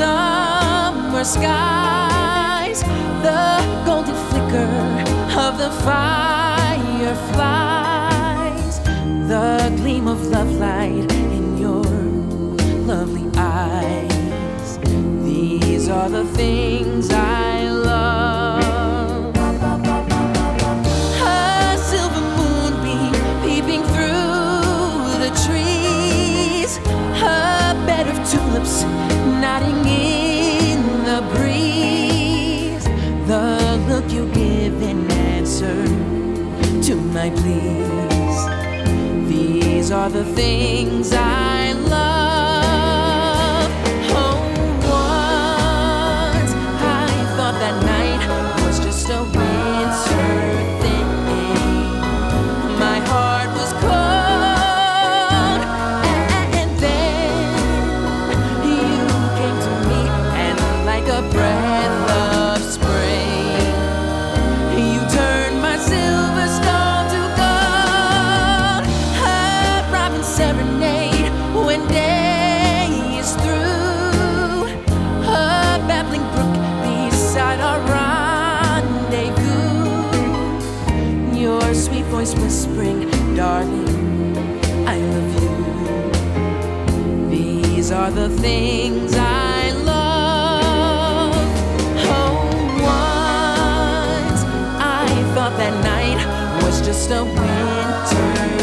summer skies, the golden flicker of the fireflies, the gleam of love light in your lovely eyes. These are the things I love. A silver moonbeam peeping through the trees, a bed of tulips nodding in the breeze, the look you give in answer to my pleas. These are the things I love. Oh, once I thought that night was just a winter thing. My heart was cold, and then you came to me, and like a breath of spring, you turned my silver stone to gold. A robin serenade when day is through, a babbling brook beside our rendezvous, your sweet voice whispering, darling, I love you. These are the things I love. Oh, once I thought that night was just a winter